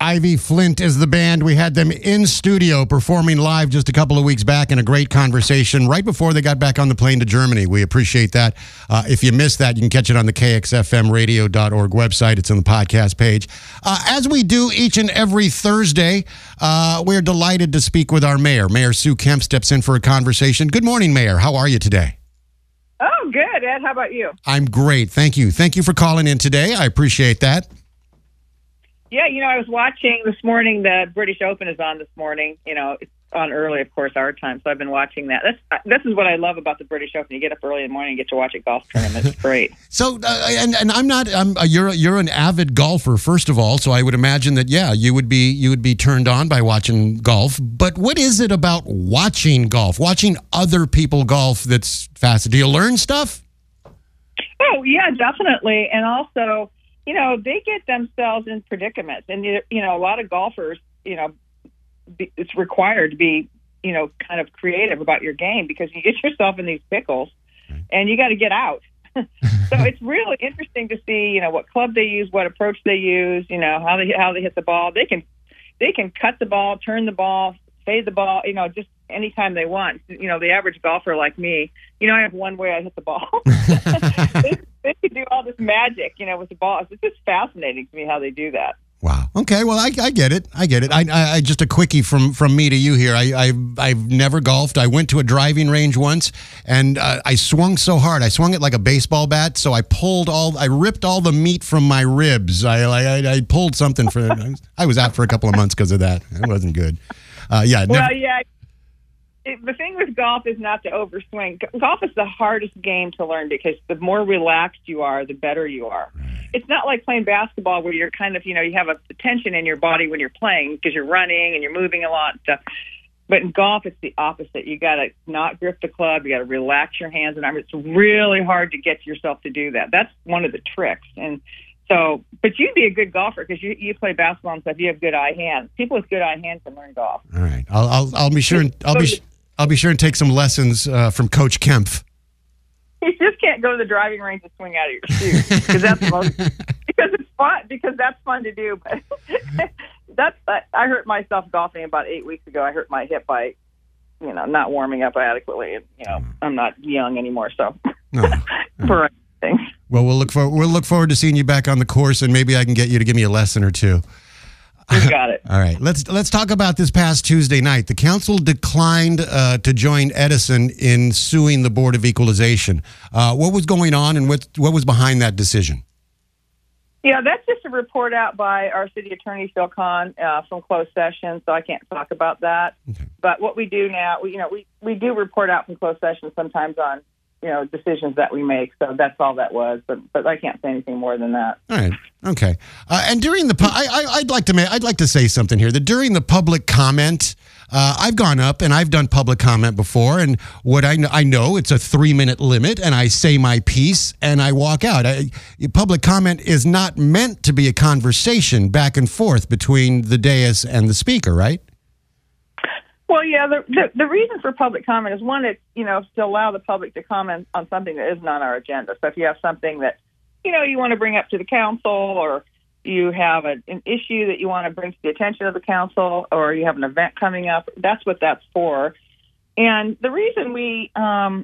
Ivy Flint is the band. We had them in studio performing live just a couple of weeks back in a great conversation right before they got back on the plane to Germany. We appreciate that. If you missed that, you can catch it on the kxfmradio.org website. It's on the podcast page. As we do each and every Thursday, we're delighted to speak with our mayor. Mayor Sue Kemp steps in for a conversation. Good morning, Mayor. How are you today? Oh, good, Ed. How about you? I'm great. Thank you. Thank you for calling in today. I appreciate that. Yeah, I was watching this morning. The British Open is on this morning. It's on early, of course, our time. So I've been watching that. This is what I love about the British Open. You get up early in the morning and get to watch a golf tournament. It's great. So, and I'm not. You're an avid golfer, first of all. So I would imagine that you would be turned on by watching golf. But what is it about watching golf, watching other people golf that's fascinating? Do you learn stuff? Oh yeah, definitely, and also. They get themselves in predicaments. And, a lot of golfers, it's required to be, kind of creative about your game because you get yourself in these pickles and you got to get out. So it's really interesting to see, what club they use, what approach they use, how they hit the ball. They can cut the ball, turn the ball, fade the ball, just anytime they want. The average golfer like me, I have one way I hit the ball. They can do all this magic, with the ball. It's just fascinating to me how they do that. Wow. Okay. Well, I get it. I just a quickie from me to you here. I've never golfed. I went to a driving range once, and I swung so hard. I swung it like a baseball bat. So I ripped all the meat from my ribs. I pulled something I was out for a couple of months because of that. It wasn't good. The thing with golf is not to overswing. Golf is the hardest game to learn because the more relaxed you are, the better you are. Right. It's not like playing basketball where you're kind of, you have a tension in your body when you're playing because you're running and you're moving a lot and stuff. But in golf, it's the opposite. You got to not grip the club. You got to relax your hands and arms. It's really hard to get yourself to do that. That's one of the tricks. And so, but you'd be a good golfer because you play basketball and stuff. You have good eye hands. People with good eye hands can learn golf. All right, I'll be sure. I'll be sure and take some lessons from Coach Kemp. You just can't go to the driving range and swing out of your shoes because it's fun. Because that's fun to do. But I hurt myself golfing about 8 weeks ago. I hurt my hip by, not warming up adequately, and I'm not young anymore, so for things. Well, we'll look forward to seeing you back on the course, and maybe I can get you to give me a lesson or two. You got it. All right. Let's talk about this past Tuesday night. The council declined to join Edison in suing the Board of Equalization. What was going on, and what was behind that decision? Yeah, that's just a report out by our city attorney, Phil Kahn, from closed session, so I can't talk about that. Okay. But what we do now, we do report out from closed session sometimes on decisions that we make. So that's all that was. But I can't say anything more than that. All right. Okay. And during I'd like to say something here. That during the public comment, I've gone up and I've done public comment before, and what I know it's a 3-minute limit, and I say my piece and I walk out. Public comment is not meant to be a conversation back and forth between the dais and the speaker, right? Well, yeah, the reason for public comment is, one, it's, to allow the public to comment on something that isn't on our agenda. So if you have something that, you want to bring up to the council, or you have an issue that you want to bring to the attention of the council, or you have an event coming up, that's what that's for. And the reason we, have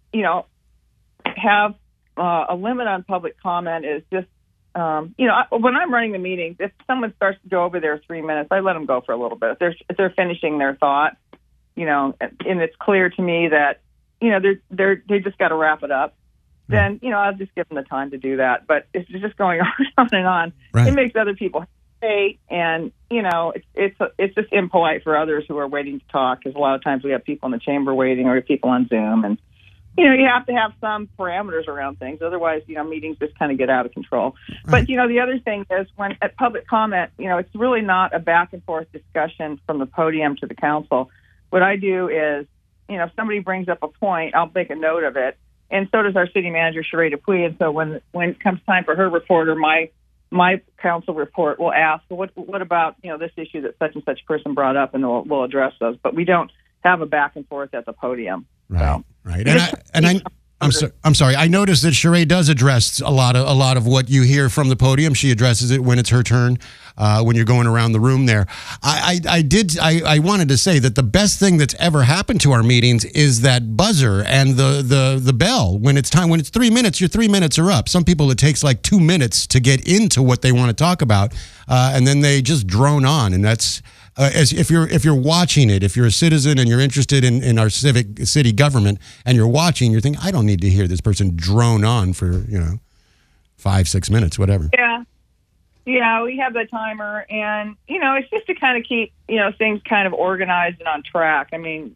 a limit on public comment is just, when I'm running the meeting, if someone starts to go over their 3 minutes, I let them go for a little bit. If they're finishing their thought, and it's clear to me that, they just got to wrap it up, then, I'll just give them the time to do that. But if it's just going on and on, right, it makes other people hesitate, and, it's just impolite for others who are waiting to talk, because a lot of times we have people in the chamber waiting, or people on Zoom, and you have to have some parameters around things. Otherwise, meetings just kind of get out of control. Right. But, the other thing is, when at public comment, it's really not a back and forth discussion from the podium to the council. What I do is, if somebody brings up a point, I'll make a note of it. And so does our city manager, Sheree Dupuy. And so when it comes time for her report, or my council report, we'll ask, well, what about, this issue that such and such person brought up, and we'll address those. But we don't have a back and forth at the podium. Right. So. Right. I'm sorry. I noticed that Sheree does address a lot of what you hear from the podium. She addresses it when it's her turn, when you're going around the room there. I wanted to say that the best thing that's ever happened to our meetings is that buzzer and the bell. When it's time, when it's 3 minutes, your 3 minutes are up. Some people, it takes like 2 minutes to get into what they want to talk about, and then they just drone on, and that's. As if you're watching it, if you're a citizen and you're interested in our city government and you're watching, you're thinking, I don't need to hear this person drone on for 5-6 minutes, whatever. Yeah, we have the timer, and it's just to kind of keep things kind of organized and on track. I mean,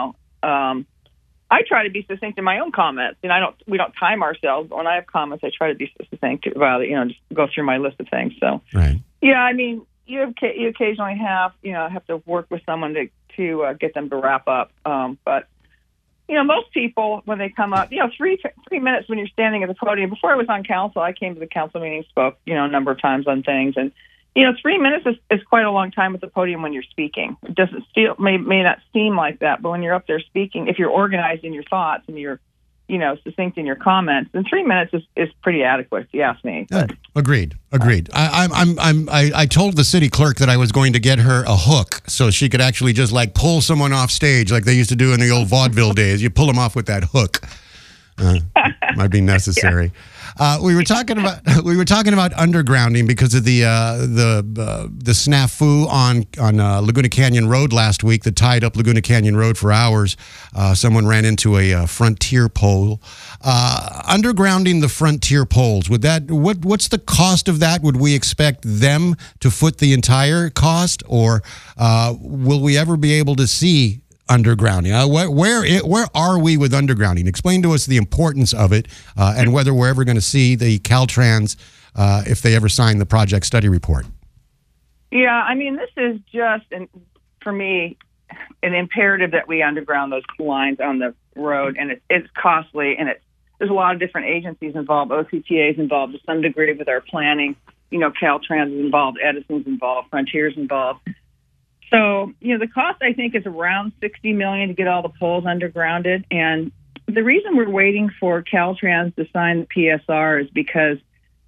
I try to be succinct in my own comments, and we don't time ourselves. When I have comments, I try to be succinct about it. Just go through my list of things. So right. Yeah, I mean. You occasionally have to work with someone to get them to wrap up. But most people when they come up, 3 minutes when you're standing at the podium. Before I was on council, I came to the council meeting, spoke a number of times on things, and 3 minutes is quite a long time at the podium when you're speaking. It doesn't may not seem like that, but when you're up there speaking, if you're organized in your thoughts and you're succinct in your comments, then 3 minutes is pretty adequate, if you ask me. Agreed. I told the city clerk that I was going to get her a hook so she could actually just like pull someone off stage like they used to do in the old vaudeville days. You pull them off with that hook. Might be necessary. We were talking about undergrounding because of the snafu on Laguna Canyon Road last week that tied up Laguna Canyon Road for hours. Someone ran into a frontier pole. Undergrounding the frontier poles, what's the cost of that? Would we expect them to foot the entire cost, or will we ever be able to see undergrounding? Where are we with undergrounding? Explain to us the importance of it, and whether we're ever going to see the Caltrans if they ever sign the project study report. Yeah, I mean, this is just, for me, an imperative that we underground those lines on the road, and it's costly, and there's a lot of different agencies involved. OCTA is involved to some degree with our planning. Caltrans is involved, Edison's involved, Frontier's involved. So, the cost, I think, is around $60 million to get all the poles undergrounded. And the reason we're waiting for Caltrans to sign the PSR is because,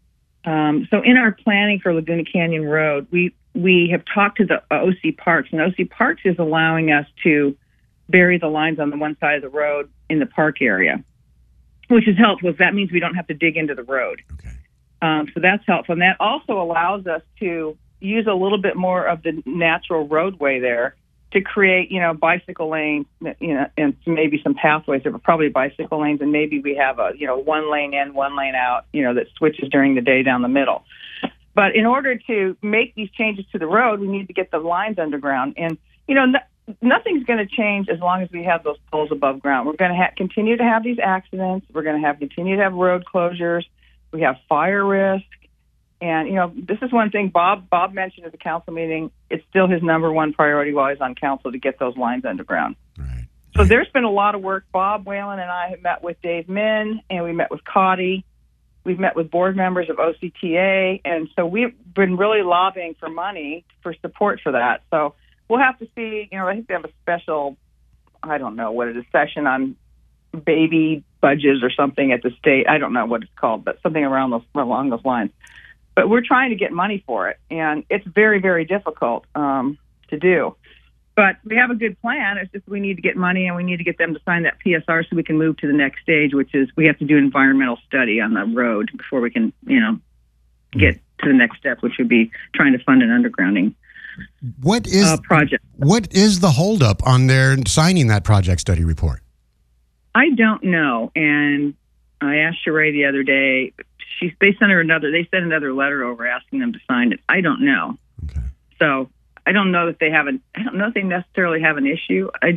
so in our planning for Laguna Canyon Road, we have talked to the OC Parks, and OC Parks is allowing us to bury the lines on the one side of the road in the park area, which is helpful. That means we don't have to dig into the road. Okay. So that's helpful. And that also allows us to use a little bit more of the natural roadway there to create, bicycle lanes, and maybe some pathways. There were probably bicycle lanes, and maybe we have a, 1 lane in, 1 lane out, that switches during the day down the middle. But in order to make these changes to the road, we need to get the lines underground. And, nothing's going to change as long as we have those poles above ground. We're going to continue to have these accidents. We're going to continue to have road closures. We have fire risk. And, this is one thing Bob mentioned at the council meeting. It's still his number one priority while he's on council to get those lines underground. Right. So there's been a lot of work. Bob Whalen and I have met with Dave Min, and we met with Cotty. We've met with board members of OCTA. And so we've been really lobbying for money, for support for that. So we'll have to see. I think they have a special, I don't know what it is, session on baby budgets or something at the state. I don't know what it's called, but something along those lines. But we're trying to get money for it, and it's very, very difficult to do. But we have a good plan. It's just we need to get money, and we need to get them to sign that PSR so we can move to the next stage, which is we have to do an environmental study on the road before we can, get to the next step, which would be trying to fund an undergrounding project. What is the holdup on their signing that project study report? I don't know, and I asked Sheree the other day. They sent another letter over asking them to sign it. I don't know. Okay. So I don't know that I don't know if they necessarily have an issue. I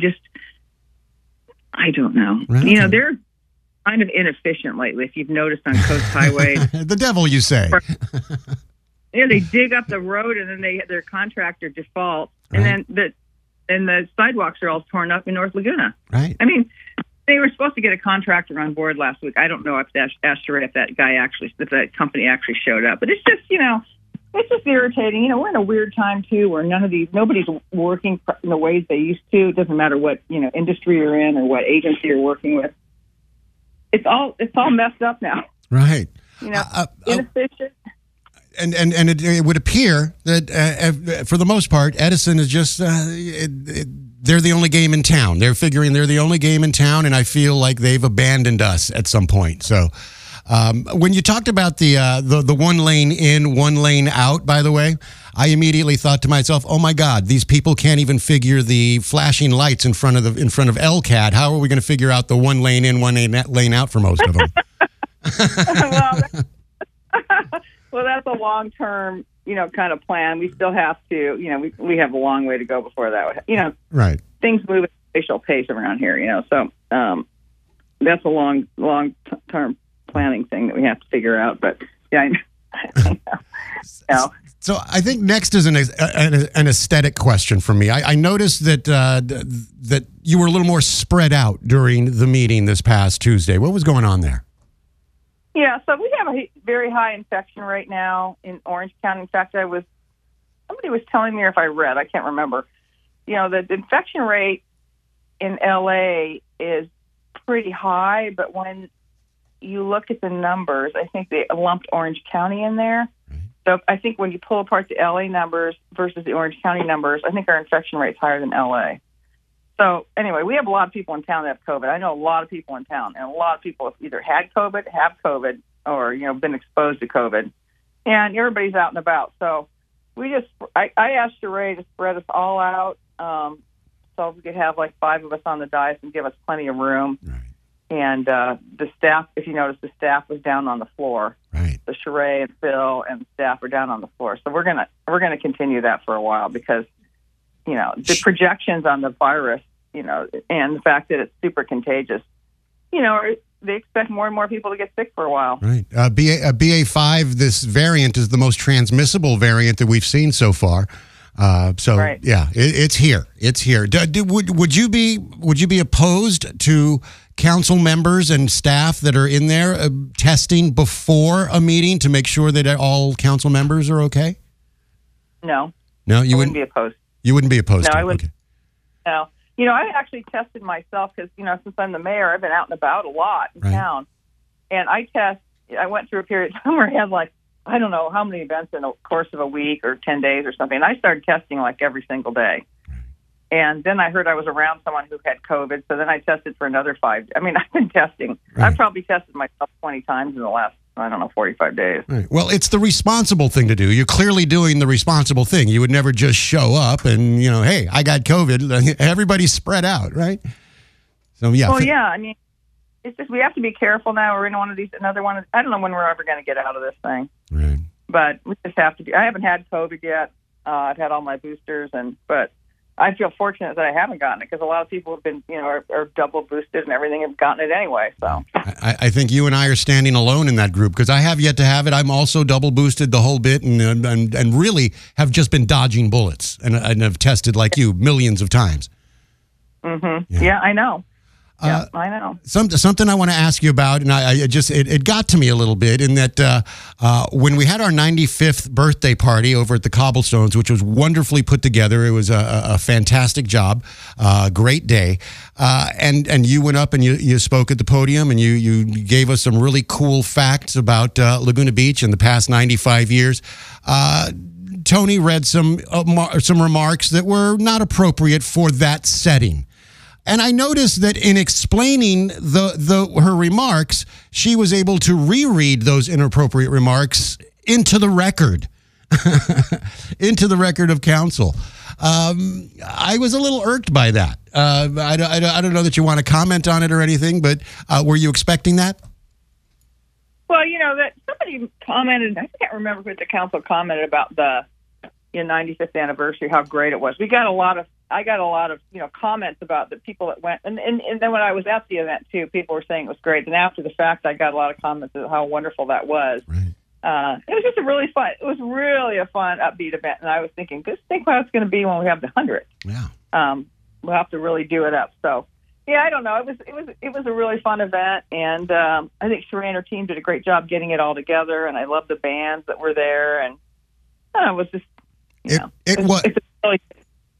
don't know. Right. They're kind of inefficient lately. If you've noticed on Coast Highway, the devil, you say. They dig up the road and then their contractor defaults, and Right. then the sidewalks are all torn up in North Laguna. Right. I mean, they were supposed to get a contractor on board last week. I don't know if asked her if that company actually showed up. But it's just, it's just irritating. We're in a weird time too, where nobody's working in the ways they used to. It doesn't matter what industry you're in or what agency you're working with. it's all messed up now. Right. Inefficient. And it would appear that for the most part, Edison is just they're the only game in town. They're figuring they're the only game in town, and I feel like they've abandoned us at some point. So when you talked about the 1 lane in, 1 lane out, by the way, I immediately thought to myself, "Oh my God, these people can't even figure the flashing lights in front of LCAT. How are we going to figure out the 1 lane in, 1 lane out for most of them?" Well, that's a long-term, kind of plan. We still have to, we have a long way to go before that. Right. Things move at a spatial pace around here, so that's a long-term planning thing that we have to figure out. But yeah, I know. So I think next is an aesthetic question for me. I noticed that you were a little more spread out during the meeting this past Tuesday. What was going on there? Yeah, so we have a very high infection rate now in Orange County. In fact, somebody was telling me, or if I read, I can't remember, the infection rate in LA is pretty high, but when you look at the numbers, I think they lumped Orange County in there. So I think when you pull apart the LA numbers versus the Orange County numbers, I think our infection rate's higher than LA. So anyway, we have a lot of people in town that have COVID. I know a lot of people in town, and a lot of people have either had COVID, have COVID, or been exposed to COVID, and everybody's out and about. So I asked Sheree to spread us all out, so we could have like 5 of us on the dais and give us plenty of room. Right. And the staff, if you notice, the staff was down on the floor. Right. So Sheree and Phil and the staff are down on the floor. So we're gonna continue that for a while because the projections on the virus, and the fact that it's super contagious, they expect more and more people to get sick for a while. Right. BA5, this variant is the most transmissible variant that we've seen so far. Right. Yeah, it's here. It's here. Would you be opposed to council members and staff that are in there testing before a meeting to make sure that all council members are okay? No. No, you wouldn't be opposed. You wouldn't be opposed. No, to I wouldn't. Okay. No. I actually tested myself because, since I'm the mayor, I've been out and about a lot in town. And I went through a period of time where I had I don't know how many events in the course of a week or 10 days or something. And I started testing every single day. And then I heard I was around someone who had COVID. So then I tested for another 5. I mean, I've been testing. Right. I've probably tested myself 20 times in the last, 45 days. Right. Well, it's the responsible thing to do. You're clearly doing the responsible thing. You would never just show up and, hey, I got COVID. Everybody's spread out, right? So, yeah. Well, yeah. I mean, it's just we have to be careful now. We're in another one. I don't know when we're ever going to get out of this thing. Right. But we just have to I haven't had COVID yet. I've had all my boosters, but I feel fortunate that I haven't gotten it because a lot of people have been, are double boosted and everything have gotten it anyway. So I think you and I are standing alone in that group because I have yet to have it. I'm also double boosted the whole bit and really have just been dodging bullets and have tested like you millions of times. Mm-hmm. Yeah, I know. Yeah, I know. Something I want to ask you about, and it got to me a little bit in that when we had our 95th birthday party over at the Cobblestones, which was wonderfully put together, it was a fantastic job, great day, and you went up and you spoke at the podium and you gave us some really cool facts about Laguna Beach in the past 95 years. Tony read some remarks that were not appropriate for that setting. And I noticed that in explaining her remarks, she was able to reread those inappropriate remarks into the record, into the record of council. I was a little irked by that. I don't know that you want to comment on it or anything, but were you expecting that? Well, that somebody commented, I can't remember what the council commented about the 95th anniversary, how great it was. I got a lot of comments about the people that went, and then when I was at the event too, people were saying it was great. And after the fact, I got a lot of comments about how wonderful that was. Right. It was just it was really a fun, upbeat event. And I was thinking, just think what it's going to be when we have the 100th. Yeah. We'll have to really do it up. So, yeah, I don't know. It was a really fun event, and I think Sheree and her team did a great job getting it all together. And I love the bands that were there, and it was just,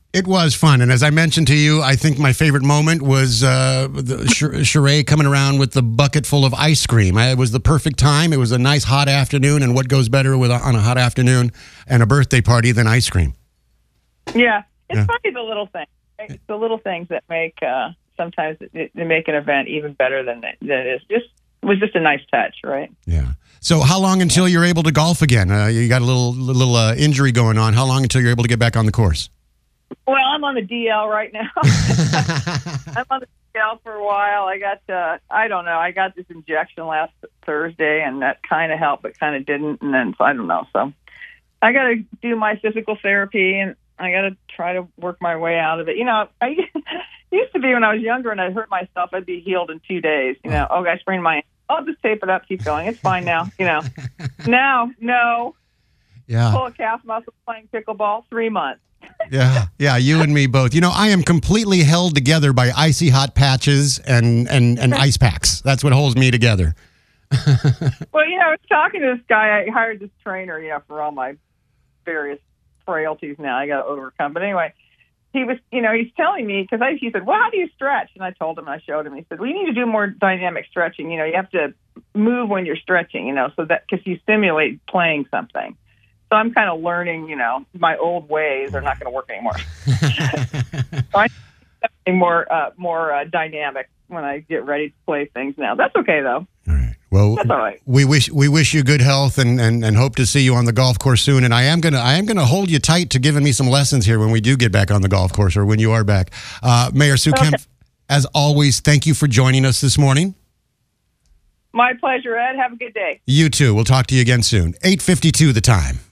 It was fun, and as I mentioned to you, I think my favorite moment was Sheree coming around with the bucket full of ice cream. It was the perfect time. It was a nice hot afternoon, and what goes better on a hot afternoon and a birthday party than ice cream? Yeah, it's probably the little things. It's the little things that make sometimes they make an event even better than it is. It was just a nice touch, right? Yeah. So how long until you're able to golf again? You got a little injury going on. How long until you're able to get back on the course? Well, I'm on the DL right now. I'm on the DL for a while. I got this injection last Thursday, and that kind of helped, but kind of didn't. And then, so I don't know. So I got to do my physical therapy, and I got to try to work my way out of it. I used to be when I was younger and I hurt myself, I'd be healed in 2 days. I sprained my ankle. I'll just tape it up, keep going. It's fine now. Now, no. Yeah. Pull a calf muscle playing pickleball, 3 months. Yeah, you and me both. I am completely held together by icy hot patches and ice packs. That's what holds me together. Well, I was talking to this guy. I hired this trainer, for all my various frailties now I got to overcome. But anyway, he was, he's telling me, because he said, well, how do you stretch? And I told him, I showed him. He said, well, you need to do more dynamic stretching. You have to move when you're stretching, so that because you simulate playing something. So I'm kind of learning, my old ways are not going to work anymore. So I need more dynamic when I get ready to play things now. That's okay, though. All right. Well, that's all right. We wish you good health and hope to see you on the golf course soon. And I am gonna hold you tight to giving me some lessons here when we do get back on the golf course or when you are back. Mayor Sue Kemp, as always, thank you for joining us this morning. My pleasure, Ed. Have a good day. You too. We'll talk to you again soon. 8:52 the time.